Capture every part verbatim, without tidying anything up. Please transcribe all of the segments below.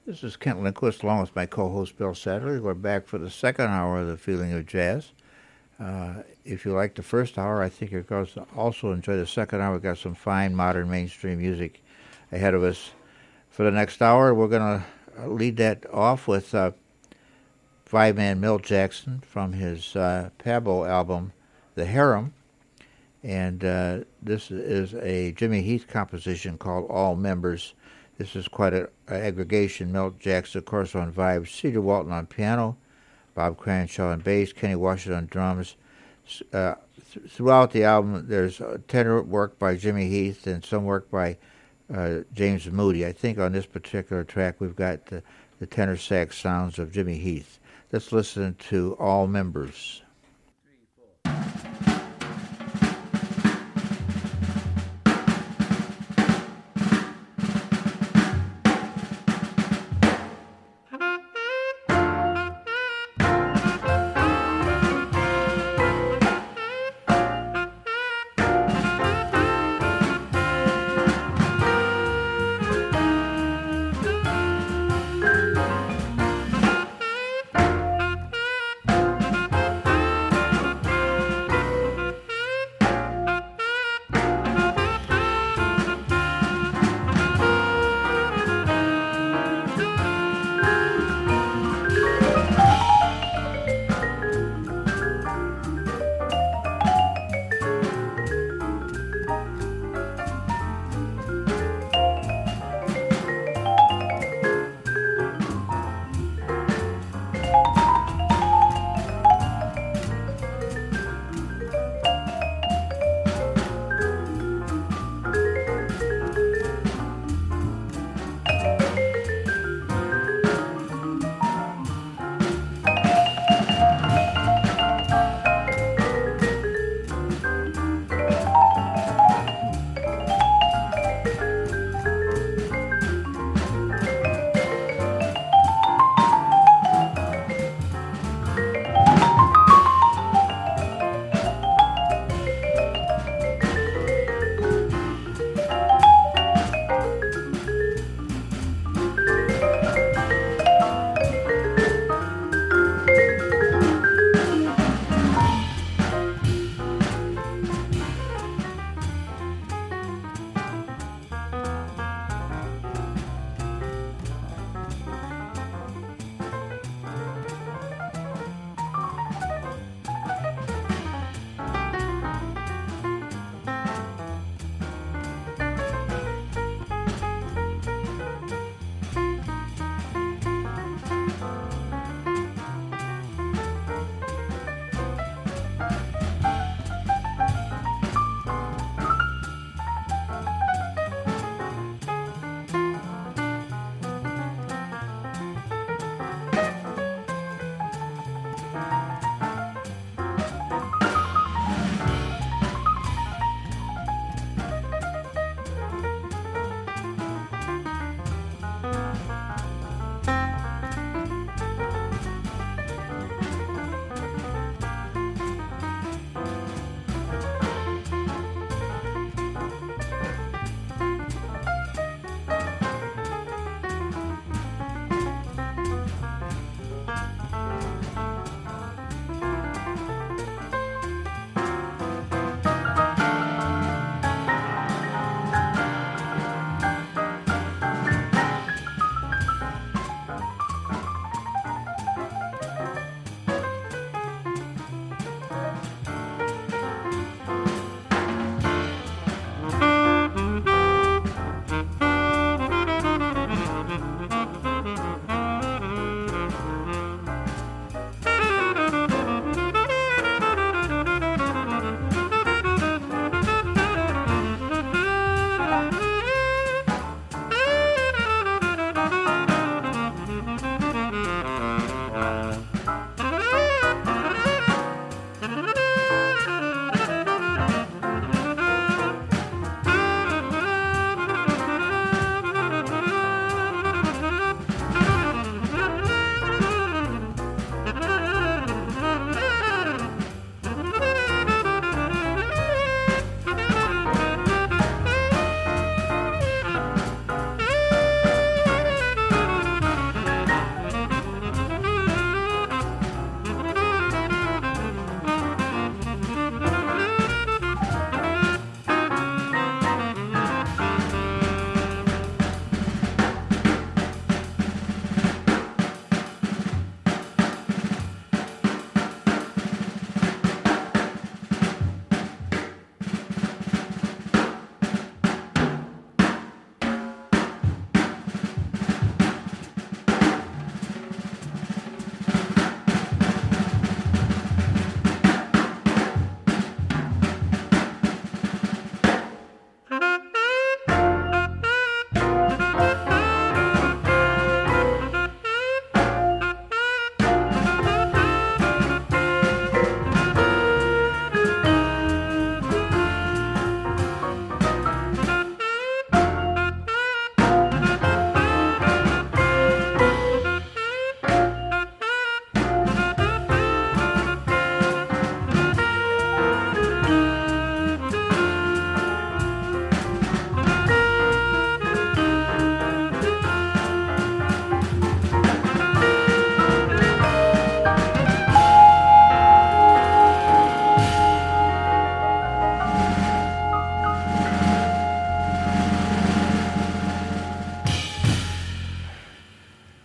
This is Kent Lindquist along with my co-host Bill Sadler. We're back for the second hour of the Feeling of Jazz. Uh, if you like the first hour, I think you're going to also enjoy the second hour. We've got some fine modern mainstream music ahead of us. For the next hour, we're going to lead that off with uh, five-man Milt Jackson from his uh, Pablo album, The Harem. And uh, this is a Jimmy Heath composition called All Members. This is quite an aggregation. Milt Jackson, of course, on vibes. Cedar Walton on piano. Bob Cranshaw on bass. Kenny Washington on drums. Uh, th- throughout the album, there's tenor work by Jimmy Heath and some work by uh, James Moody. I think on this particular track, we've got the, the tenor sax sounds of Jimmy Heath. Let's listen to All Members.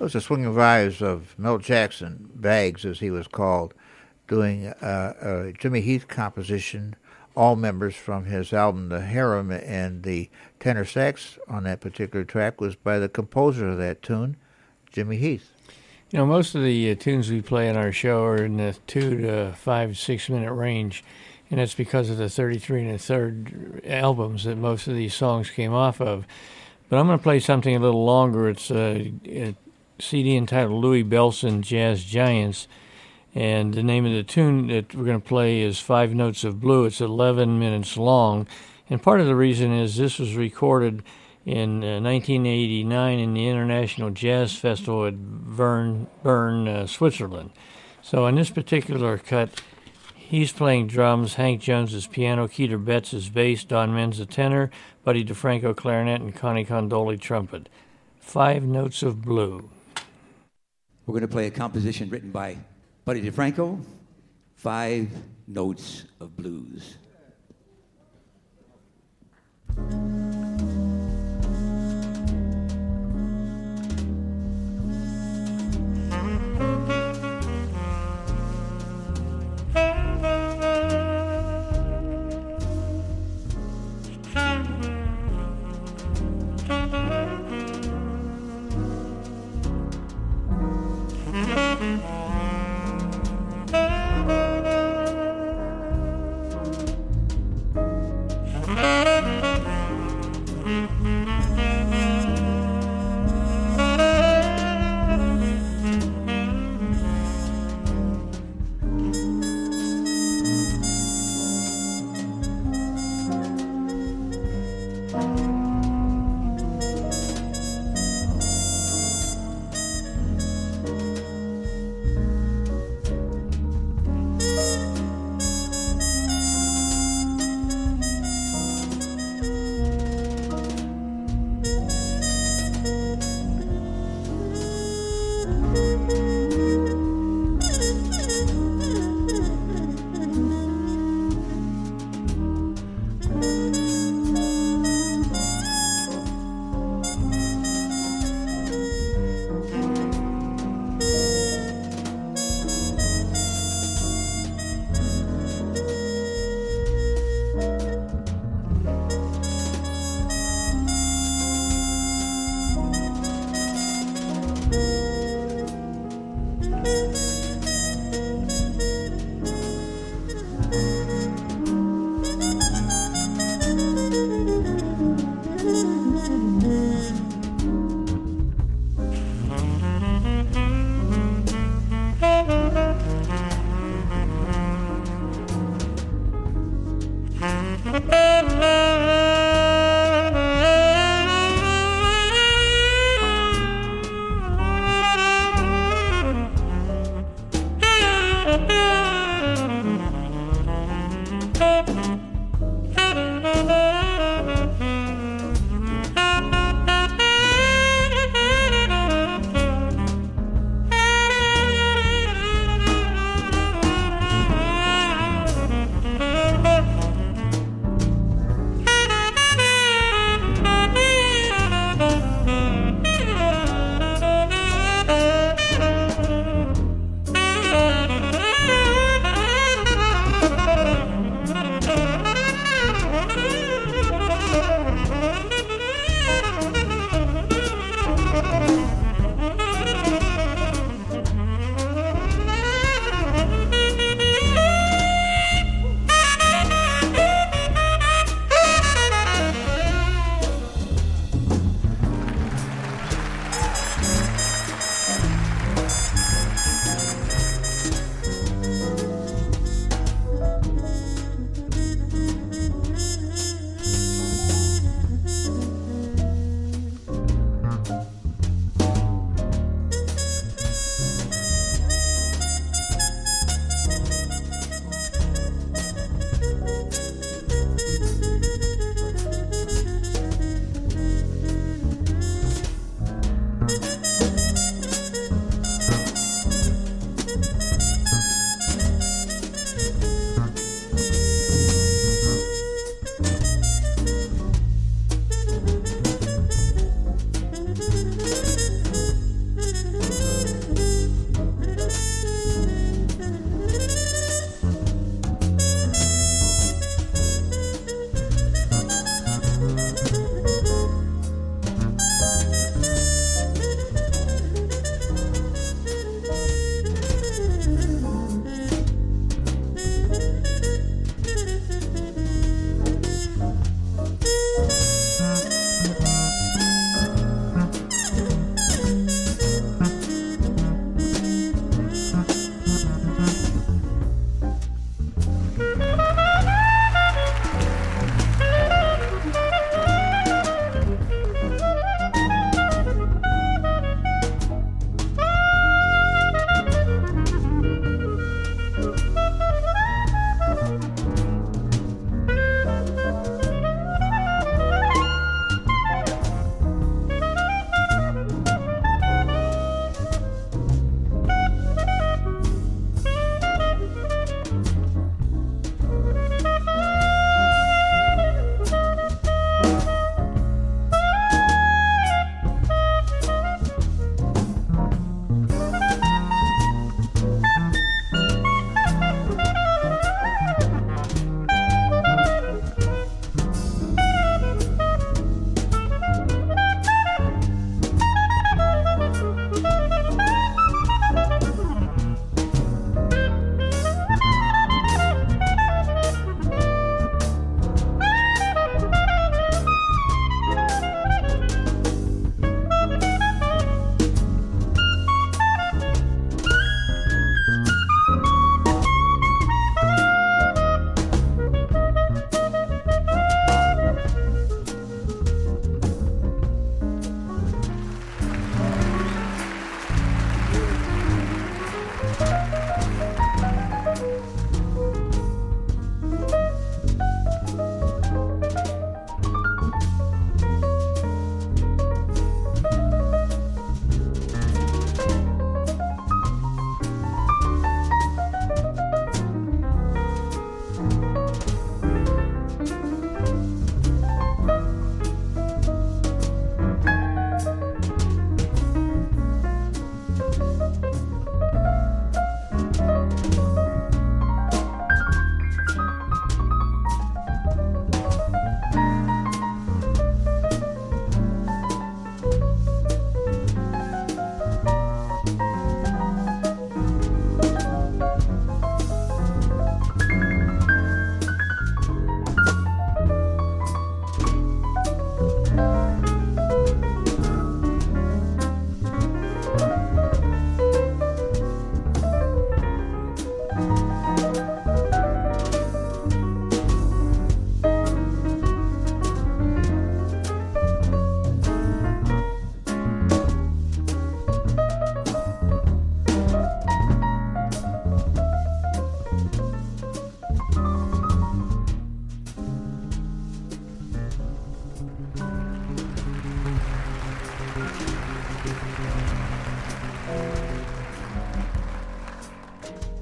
was the swinging vibes of Mel Jackson, Bags as he was called, doing uh, a Jimmy Heath composition, all members from his album The Harem, and the tenor sax on that particular track was by the composer of that tune, Jimmy Heath. You know, most of the uh, tunes we play on our show are in the two to five, six minute range, and that's because of the thirty-three and a third albums that most of these songs came off of. But I'm going to play something a little longer. It's a, a C D entitled Louis Bellson Jazz Giants, and the name of the tune that we're going to play is Five Notes of Blue. It's eleven minutes long, and part of the reason is this was recorded in uh, nineteen eighty-nine in the International Jazz Festival at Bern, Bern uh, Switzerland. So in this particular cut, he's playing drums, Hank Jones is piano, Keeter Betts is bass, Don Menza tenor, Buddy DeFranco clarinet, and Connie Condoli trumpet. Five Notes of Blue. We're going to play a composition written by Buddy DeFranco, Five Notes of Blues.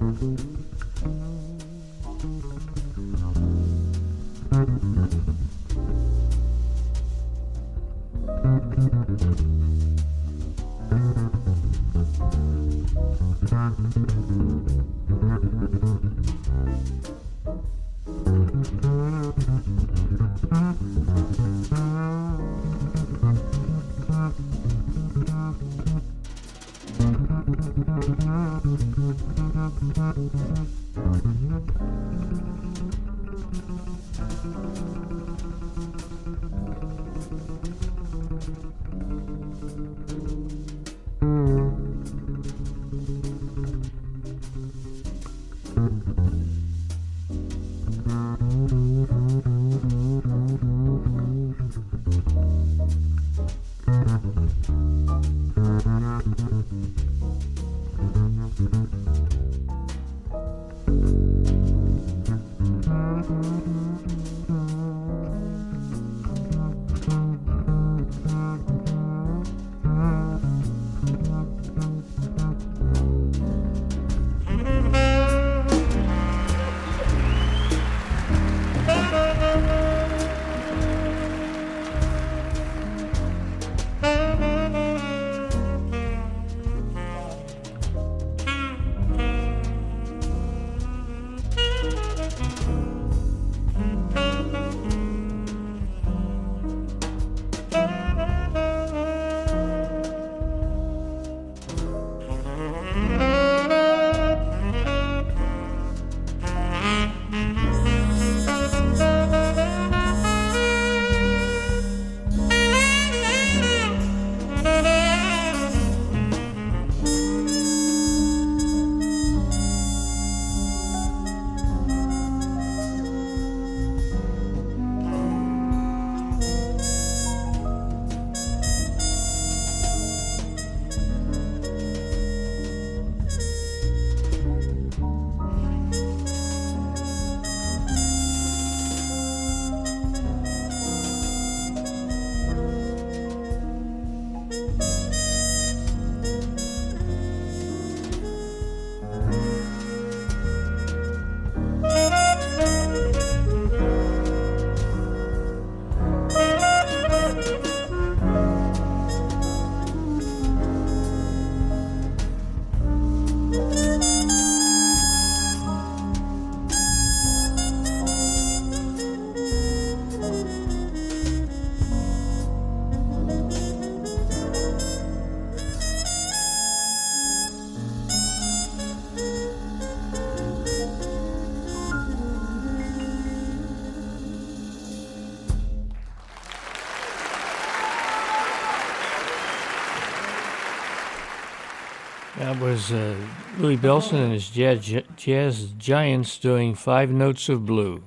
That was uh, Louis Bellson and his jazz, jazz Giants doing Five Notes of Blue.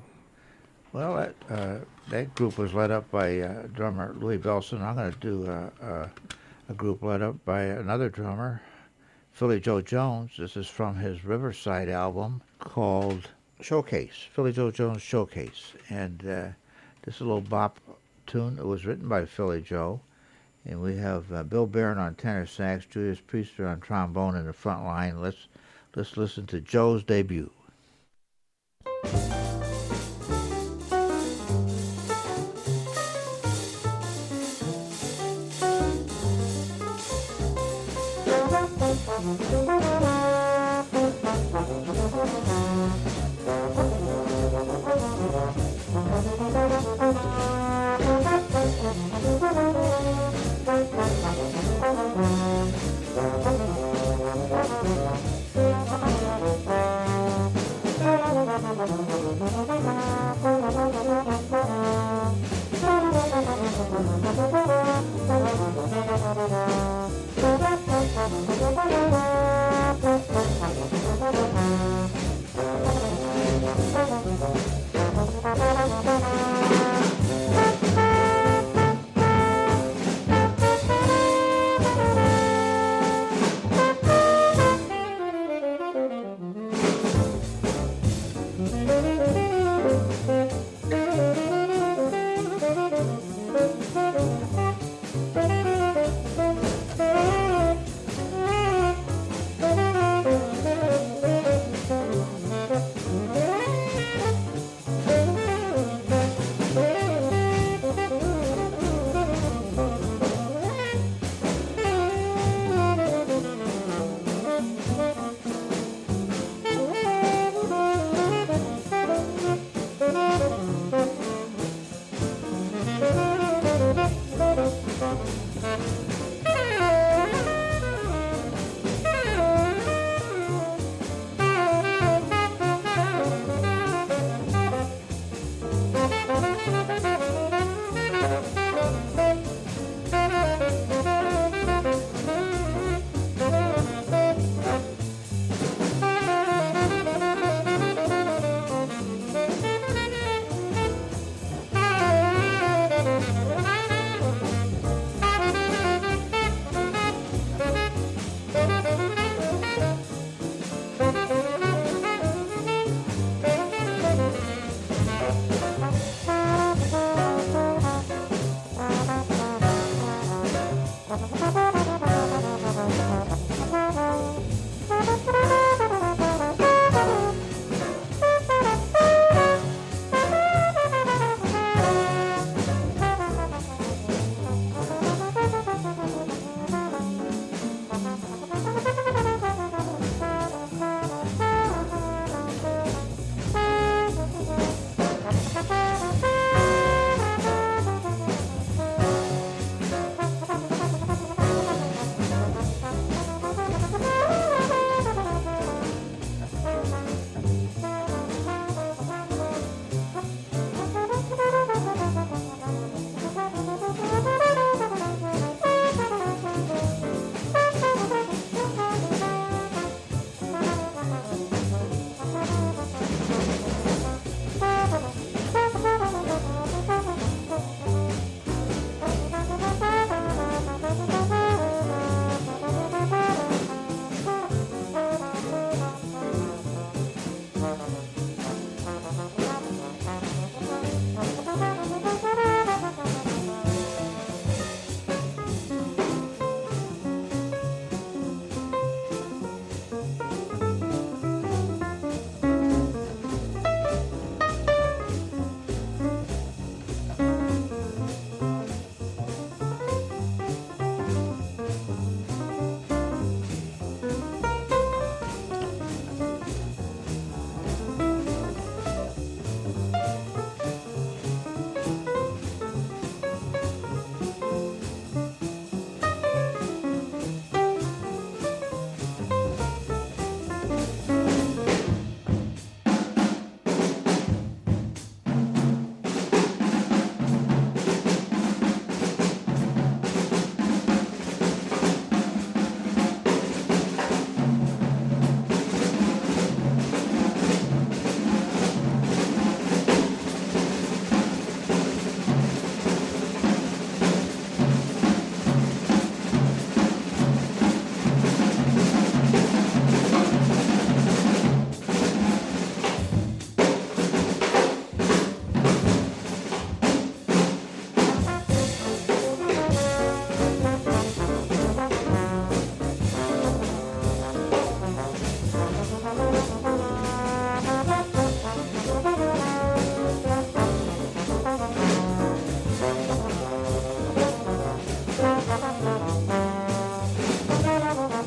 Well, that, uh, that group was led up by uh, drummer Louis Bellson. I'm going to do uh, uh, a group led up by another drummer, Philly Joe Jones. This is from his Riverside album called Showcase, Philly Joe Jones Showcase. And uh, this is a little bop tune. It was written by Philly Joe. And we have uh, Bill Barron on tenor sax, Julius Priester on trombone in the front line. Let's let's listen to Joe's debut.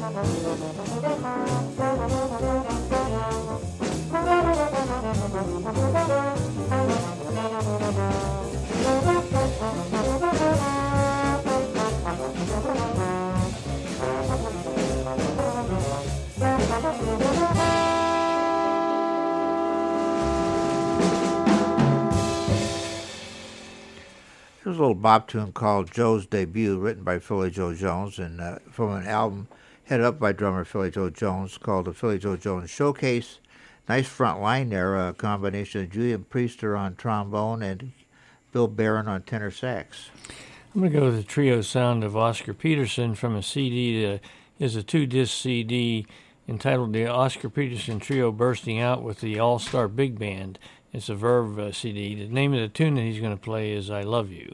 There's a little bop tune called Joe's Debut, written by Philly Joe Jones, and uh, from an album headed up by drummer Philly Joe Jones called the Philly Joe Jones Showcase. Nice front line there, a combination of Julian Priester on trombone and Bill Barron on tenor sax. I'm going to go with the trio sound of Oscar Peterson from a C D that is a two-disc C D entitled The Oscar Peterson Trio Bursting Out with the All-Star Big Band. It's a Verve uh, C D. The name of the tune that he's going to play is I Love You.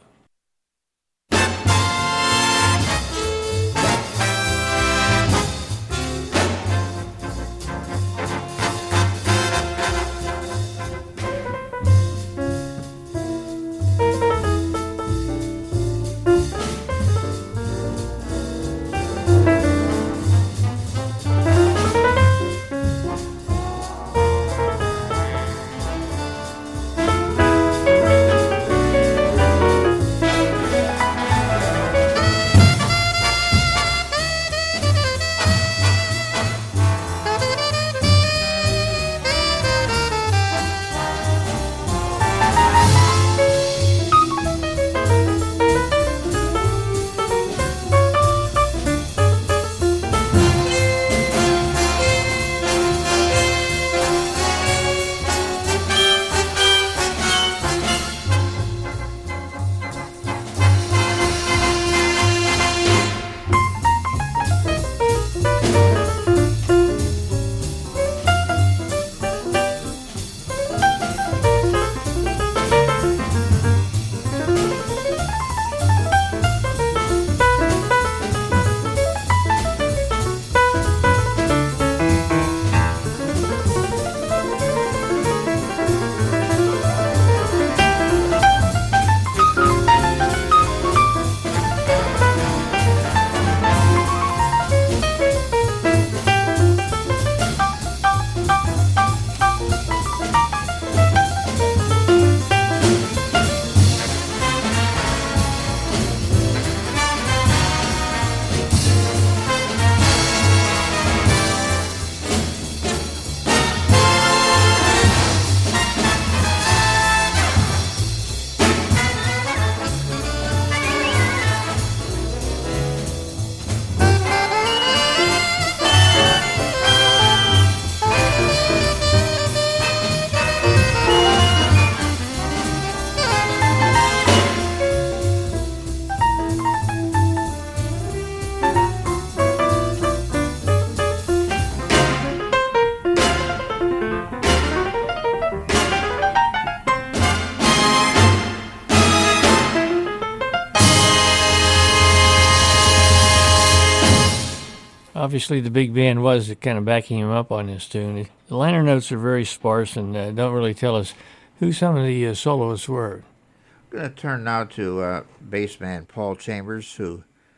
Obviously, the big band was kind of backing him up on this tune. The liner notes are very sparse and uh, don't really tell us who some of the uh, soloists were. I'm going to turn now to uh, bass man Paul Chambers, who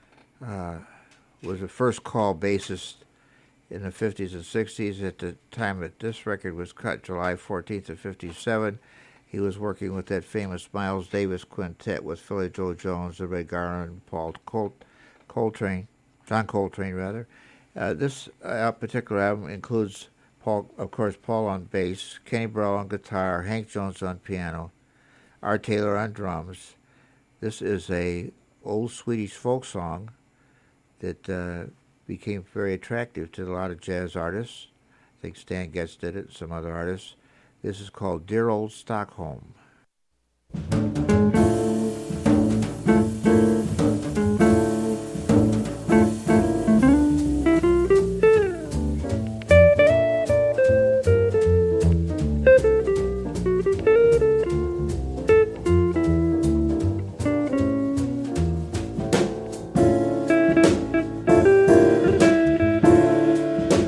uh, was a first call bassist in the fifties and sixties. At the time that this record was cut, July fourteenth of fifty-seven, he was working with that famous Miles Davis quintet with Philly Joe Jones, the Ray Garland, Paul Col- Coltrane, John Coltrane, rather. Uh, this uh, particular album includes, Paul, of course, Paul on bass, Kenny Burrell on guitar, Hank Jones on piano, Art Taylor on drums. This is a old Swedish folk song that uh, became very attractive to a lot of jazz artists. I think Stan Getz did it, some other artists. This is called Dear Old Stockholm.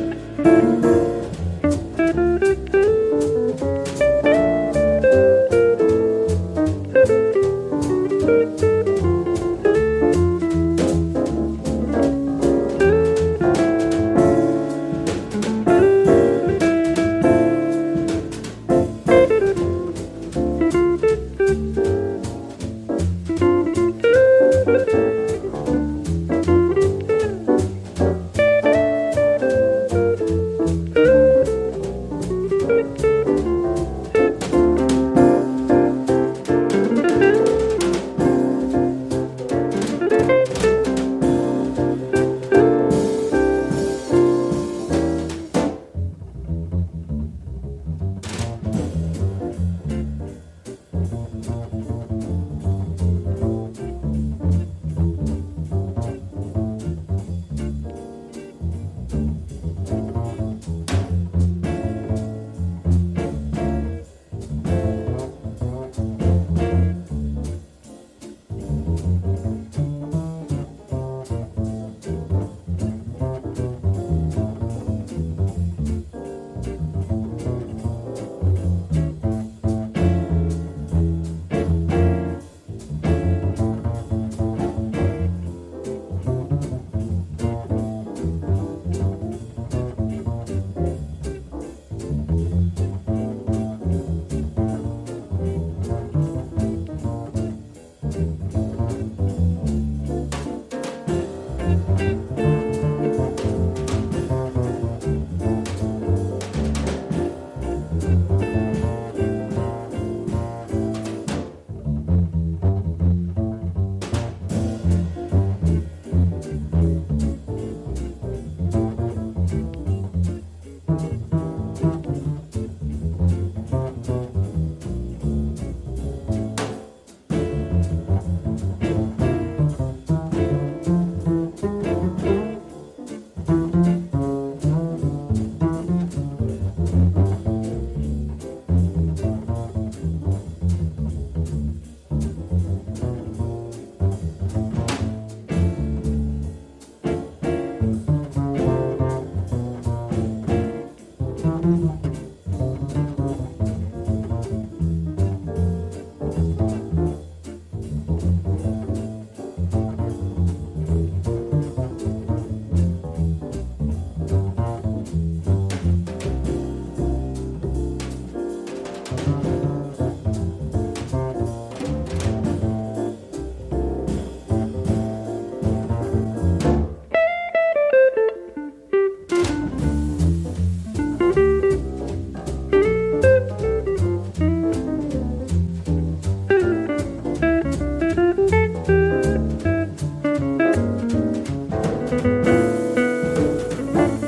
Thank you.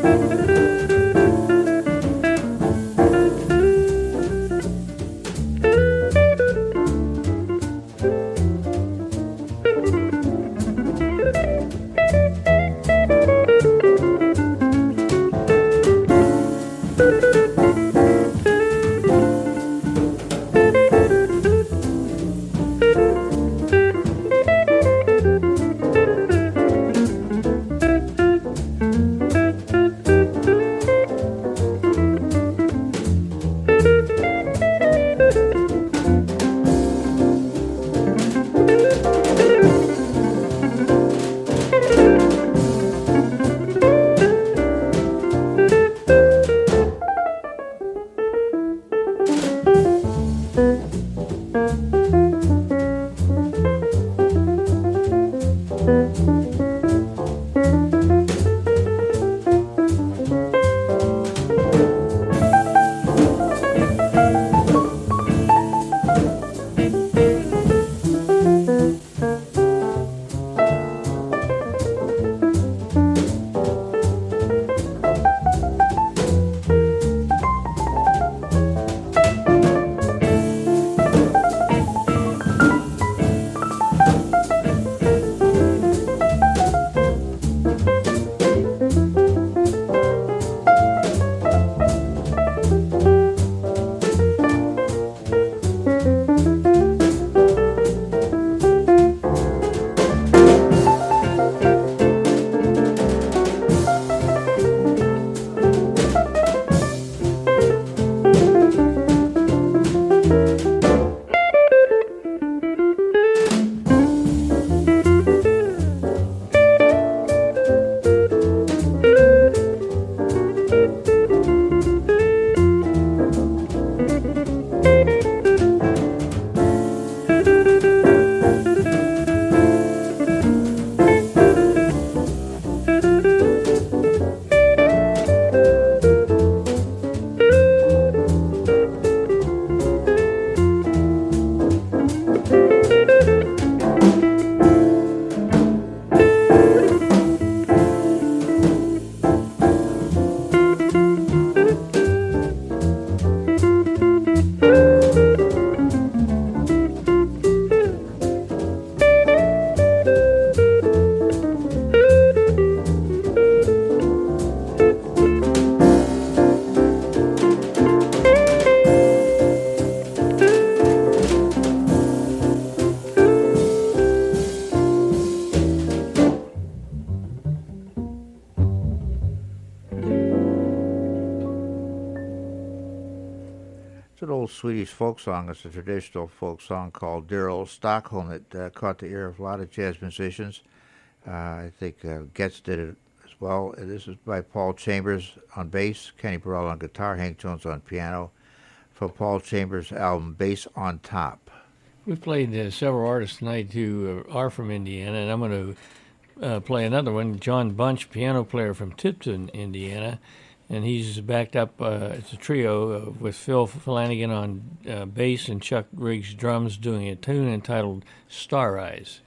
It's an old Swedish folk song. It's a traditional folk song called Dear Old Stockholm that uh, caught the ear of a lot of jazz musicians. Uh, I think uh, Getz did it as well. This is by Paul Chambers on bass, Kenny Burrell on guitar, Hank Jones on piano, from Paul Chambers' album Bass on Top. We've played uh, several artists tonight who uh, are from Indiana, and I'm going to uh, play another one, John Bunch, piano player from Tipton, Indiana. And he's backed up, uh, it's a trio uh, with Phil Flanagan on uh, bass and Chuck Riggs drums, doing a tune entitled Star Eyes.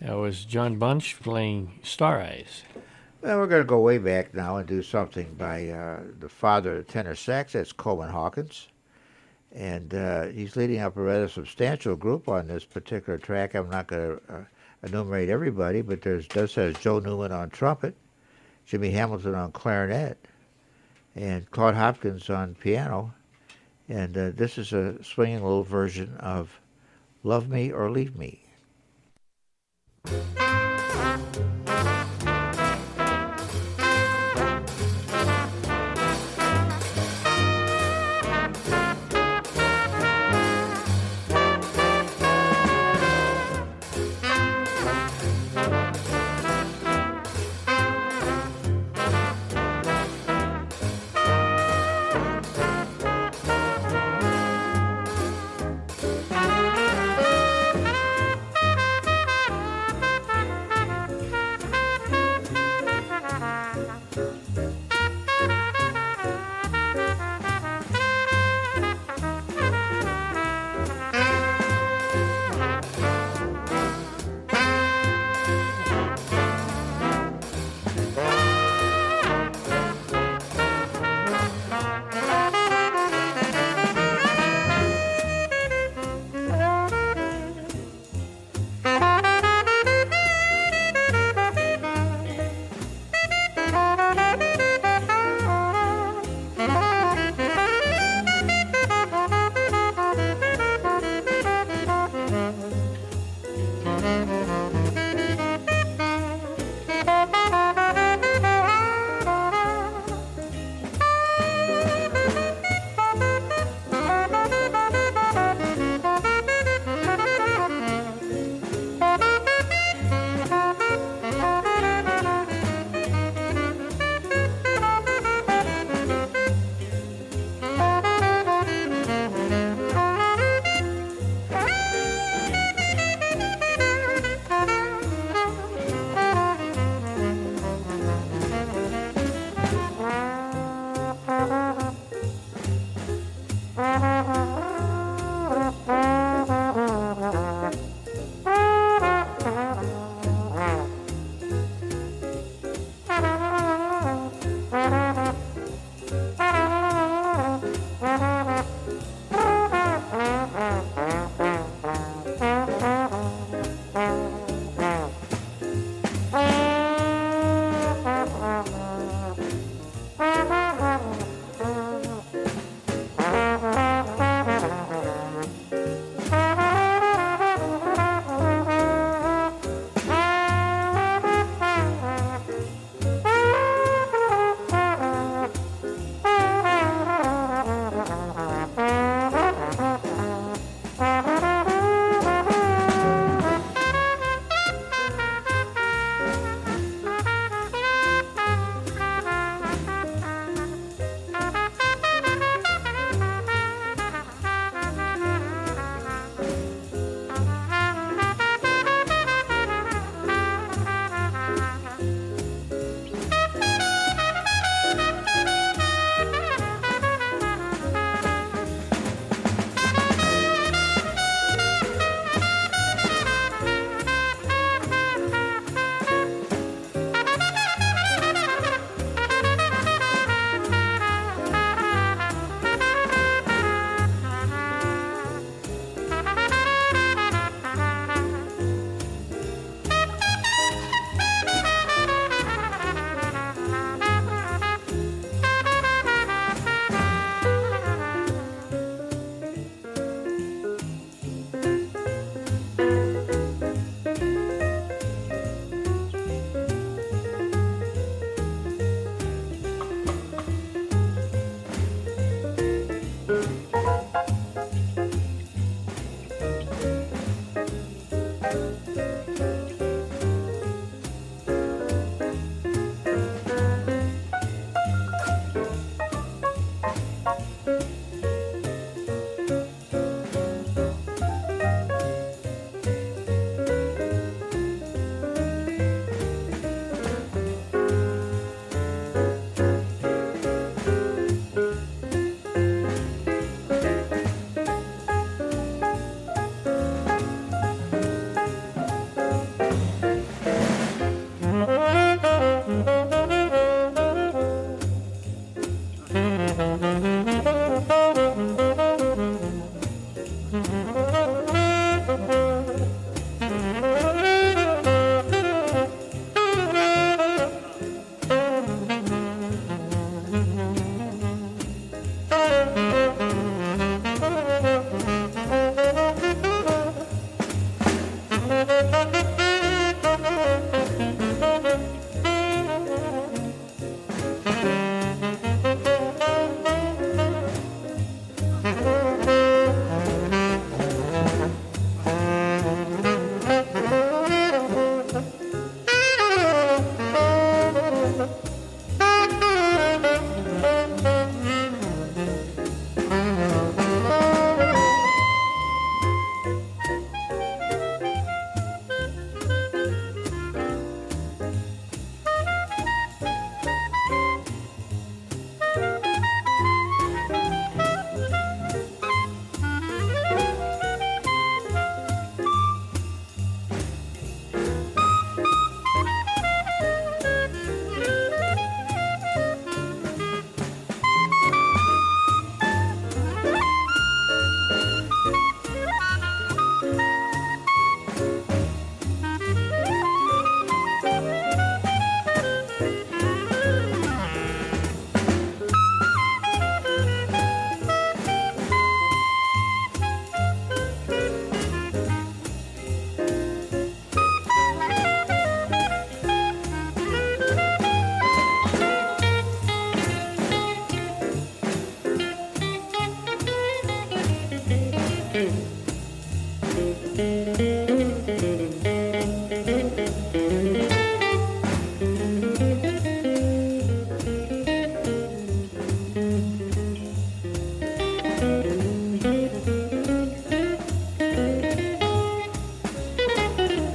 That was John Bunch playing Star Eyes. Well, we're going to go way back now and do something by uh, the father of tenor sax. That's Coleman Hawkins. And uh, he's leading up a rather substantial group on this particular track. I'm not going to uh, enumerate everybody, but there's does has Joe Newman on trumpet, Jimmy Hamilton on clarinet, and Claude Hopkins on piano. And uh, this is a swinging little version of Love Me or Leave Me.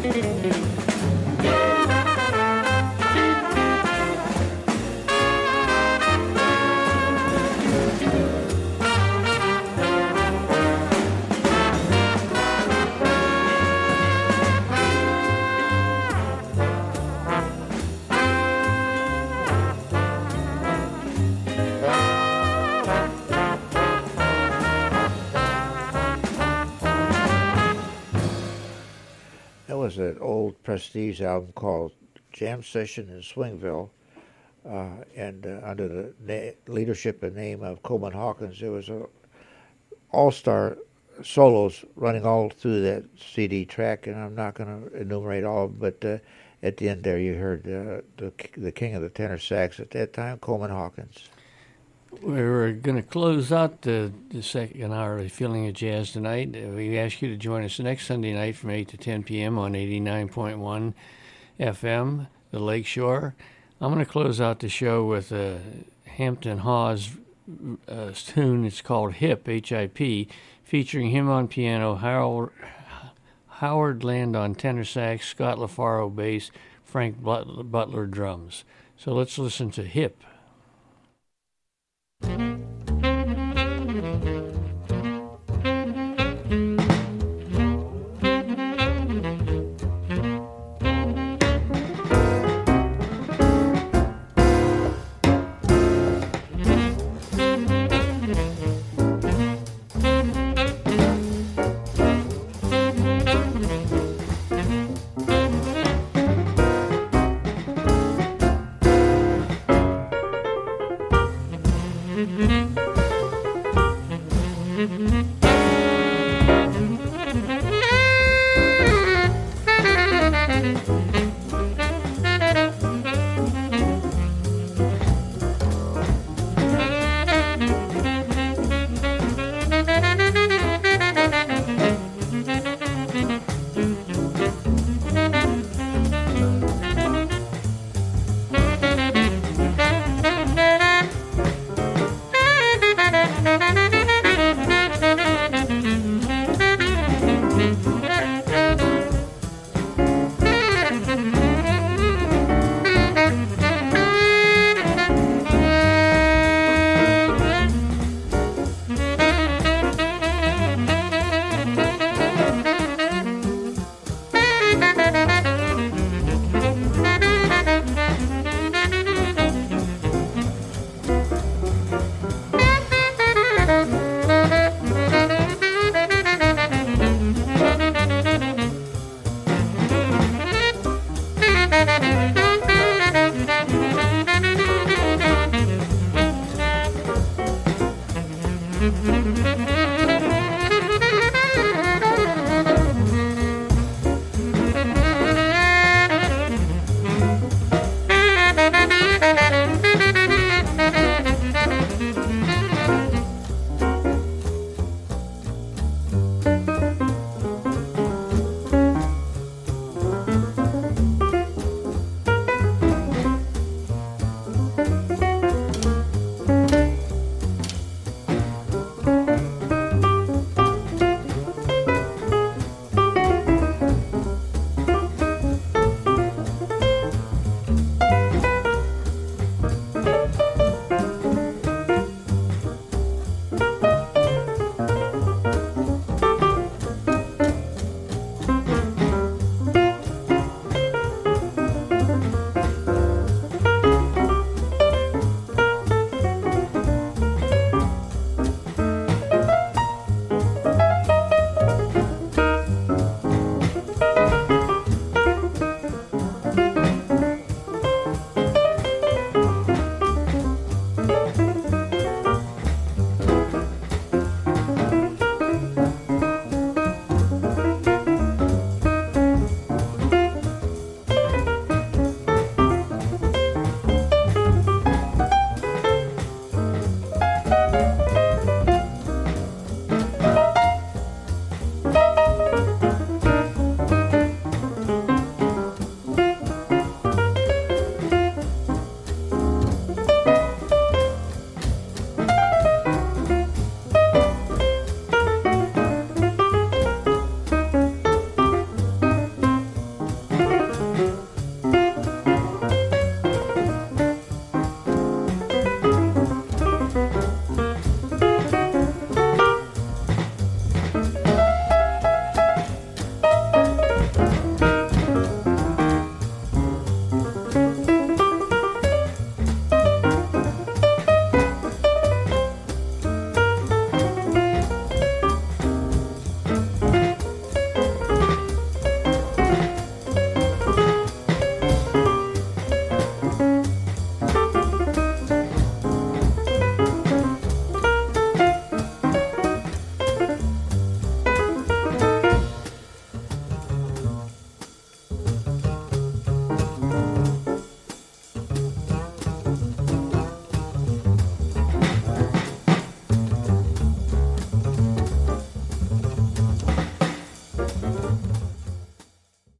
Was an old Prestige album called Jam Session in Swingville, uh, and uh, under the na- leadership and name of Coleman Hawkins, there was a all-star solos running all through that C D track, and I'm not going to enumerate all of them, but uh, at the end there you heard uh, the the king of the tenor sax at that time, Coleman Hawkins. We're going to close out the, the second hour of Feeling of Jazz tonight. We ask you to join us next Sunday night from eight to ten p.m. on eighty-nine point one F M, the Lakeshore. I'm going to close out the show with a Hampton Hawes uh, tune. It's called Hip, H I P, featuring him on piano, Harold, Howard Land on tenor sax, Scott LaFaro bass, Frank Butler drums. So let's listen to Hip. Thank you.